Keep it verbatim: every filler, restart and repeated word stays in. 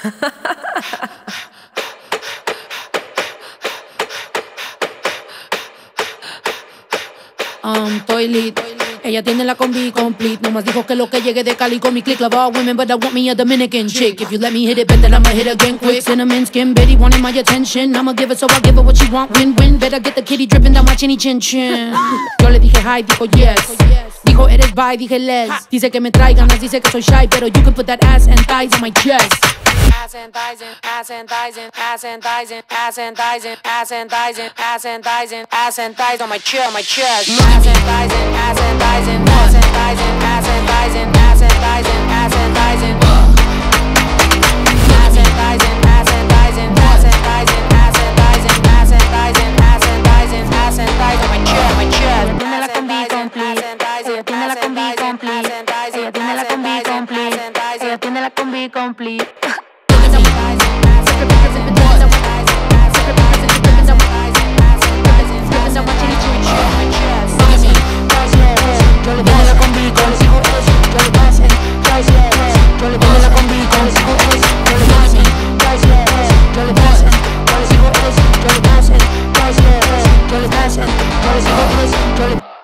Um, estoy lit. Ella tiene la combi complete. Nomás dijo que lo que llegue de Cali con mi click. Love all women, but I want me a Dominican chick. If you let me hit it, bet that I'ma hit again quick. Cinnamon skin, Betty wanting my attention. I'ma give it, so I give her what she want. Win, win, better get the kitty dripping down my chinny chin chin. Yo le dije hi, dijo yes. Dijo eres bye, dije les. Dice que me trae ganas, dice que soy shy, pero you can put that ass and thighs on my chest. Ass and thighs and ass and thighs and ass and thighs and ass and thighs and ass and thighs and ass and thighs and ass and thighs on my chair, my chest. Ass and thighs and ass and thighs and ass and thighs and ass and thighs and ass and thighs and ass and thighs and ass and thighs and ass and thighs and ass and thighs and ass and thighs and ass and thighs and ass and thighs and ass and thighs on my chair, my chest. Tiene la combi complete. Ella tiene la combi complete. Ella tiene la combi complete. Ella tiene la combi complete. Yo le